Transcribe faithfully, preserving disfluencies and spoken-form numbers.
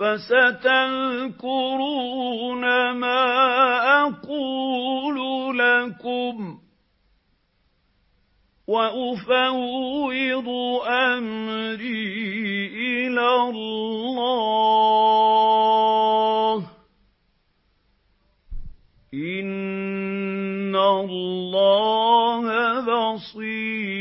فستذكرون ما أقول لكم وأفوض أمري إلى الله إن الله بصير